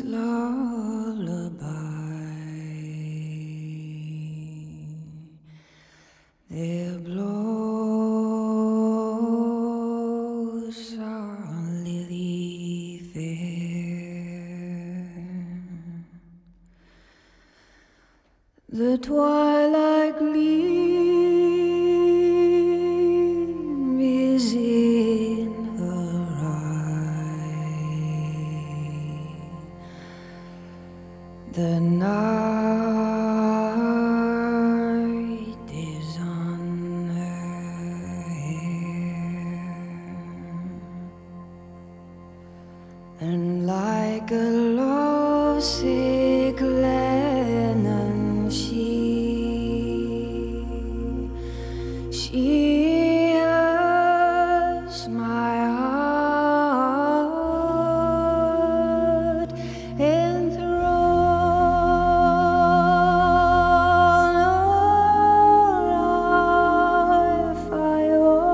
Their blows are lily fair. The twilight gleam is in her eye. The night is on her hair, and like a lovesick Lennon, she has my heart enthroned. Life I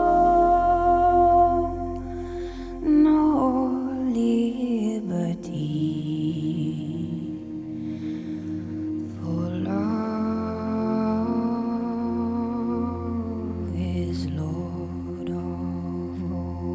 owe no liberty, for love is Lord of all.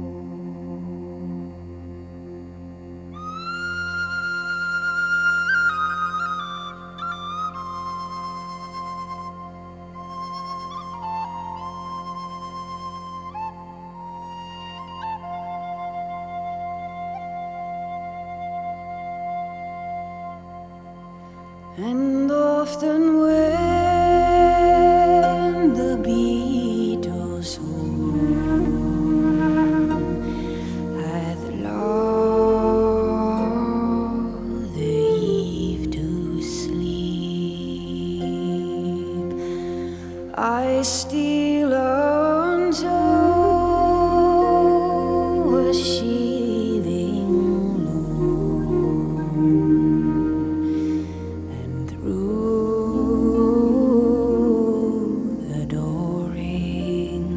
And often when the Beatles home hath lulled the eve to sleep, I steal unto a sheathing loom, and through the adoring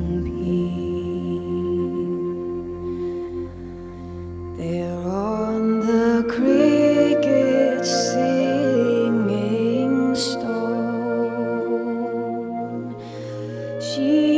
peep, there on the cricket's singing stone, she